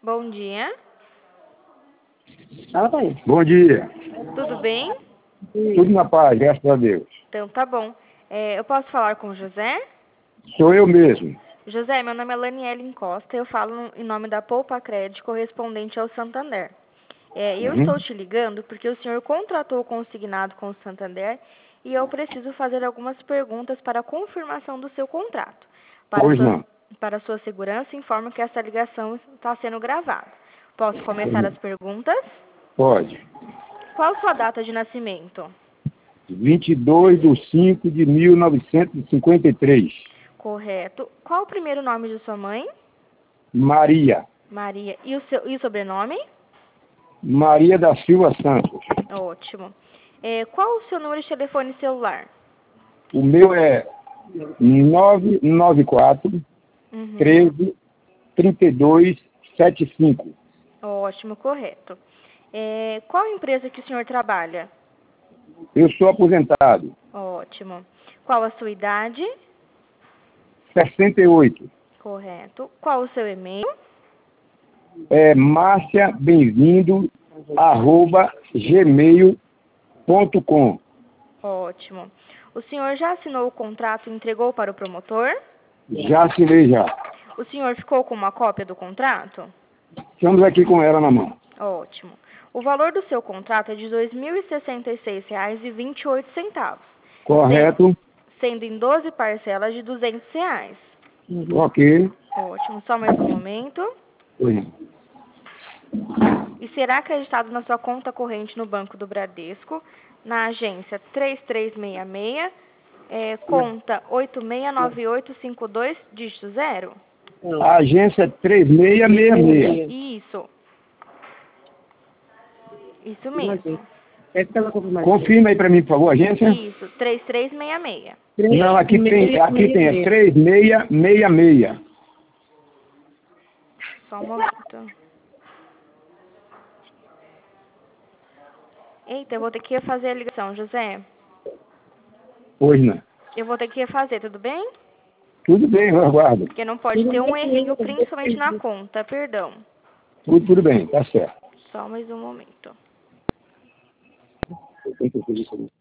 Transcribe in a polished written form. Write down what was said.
Bom dia. Fala, pai. Bom dia. Tudo bem? Tudo na paz, graças a Deus. Então tá bom. Eu posso falar com o José? Sou eu mesmo. José, meu nome é Laniele Costa, eu falo em nome da Poupa Crédito correspondente ao Santander. Eu estou te ligando porque o senhor contratou o consignado com o Santander e eu preciso fazer algumas perguntas para a confirmação do seu contrato. Pois não. Para sua segurança, informo que essa ligação está sendo gravada. Posso começar as perguntas? Pode. Qual sua data de nascimento? 22/5/1953. Correto. Qual o primeiro nome de sua mãe? Maria. Maria. E o sobrenome? Maria da Silva Santos. Ótimo. Qual o seu número de telefone celular? O meu é 994 13 32 75. Ótimo, correto. Qual empresa que o senhor trabalha? Eu sou aposentado. Ótimo. Qual a sua idade? 68. Correto. Qual o seu e-mail? É marciabem-vindo@gmail.com. Ótimo. O senhor já assinou o contrato e entregou para o promotor? Já assinei já. O senhor ficou com uma cópia do contrato? Estamos aqui com ela na mão. Ótimo. O valor do seu contrato é de R$ 2.066,28. Correto? Sendo em 12 parcelas de R$ 200. Ok. Ótimo. Só mais um momento. Oi. E será acreditado na sua conta corrente no Banco do Bradesco, na agência 3366, conta 869852, dígito 0? A agência 3666. Isso. Isso mesmo. Confirma aí para mim, por favor, agência. Isso, 3366. Não, aqui tem, é 3666. Só um momento. Eita, eu vou ter que fazer a ligação, José. Pois não. Eu vou ter que fazer, tudo bem? Tudo bem, eu aguardo. Porque não pode ter um errinho, principalmente na conta, perdão. Tudo bem, tá certo. Só mais um momento.